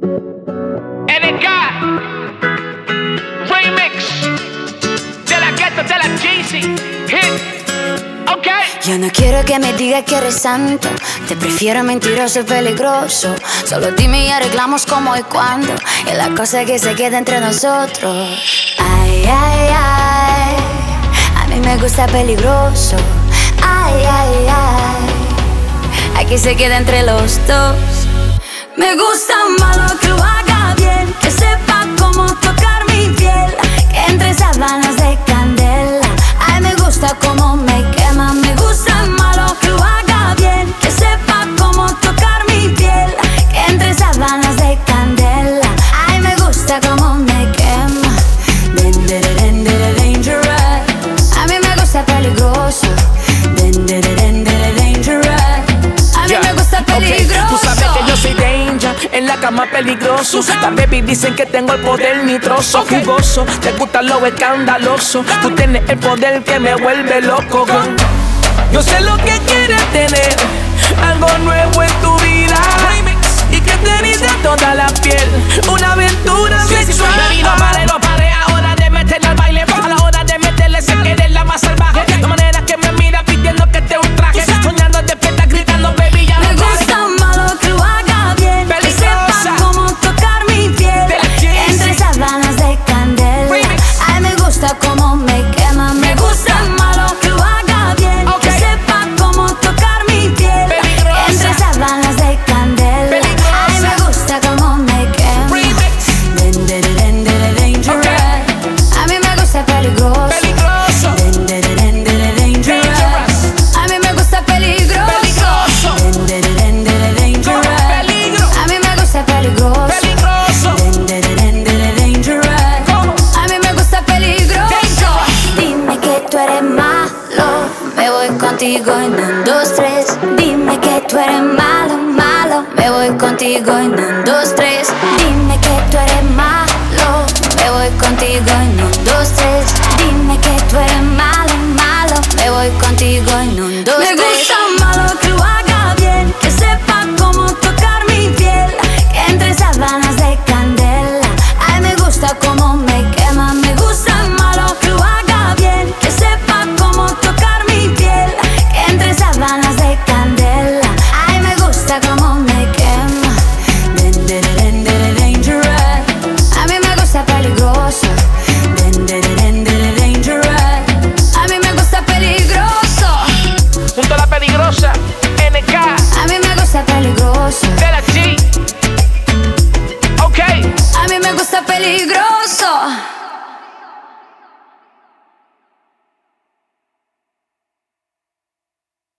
NK Remix de la Ghetto, de la Jeezy Hit. Okay. Yo no quiero que me digas que eres santo. Te prefiero mentiroso y peligroso. Solo dime y arreglamos cómo y cuándo. Y la cosa que se queda entre nosotros. Ay, ay, ay. A mí me gusta peligroso. Ay, ay, ay. Aquí se queda entre los dos. Me gusta malo que lo haga bien, que sepa cómo tocar mi piel, que entre sábanas de candela. Ay, me gusta cómo me quema. Me gusta malo que lo haga bien, que sepa cómo tocar mi piel, que entre sábanas de candela. Ay, me gusta cómo me quema. Dangerous. A mí me gusta peligroso. Dangerous. A mí me gusta peligroso. Tú sabes que yo soy danger, en la cama peligroso. Las baby dicen que tengo el poder nitroso, jugoso. Te gusta lo escandaloso. Tú tienes el poder que me vuelve loco. Yo sé lo que quieres tener, algo nuevo en tu vida y que te erice toda la piel, una aventura sexual. Baby, no pare, no pare, ahora de meterle al baile. A la hora de meterle se quiere la más salvaje. La manera que me mira pidiendo que te ultraje, soñando despierta gritando baby ya me gusta malo que lo haga bien, que sepa cómo tocar mi piel, que entre sábanas de candela. Ay, me gusta cómo me quema. Me gusta malo que lo haga bien, que sepa cómo tocar mi piel, que entre sábanas de candela. Ay, me gusta cómo me quema. Dangerous. A mí me gusta peligroso. Dangerous. A mí me gusta peligroso. A mí me gusta peligroso. A mí me gusta peligroso. Dime que tú eres malo, me voy contigo en 1, 2, 3. Dime que tú eres malo, malo, me voy contigo en 1, 2, 3.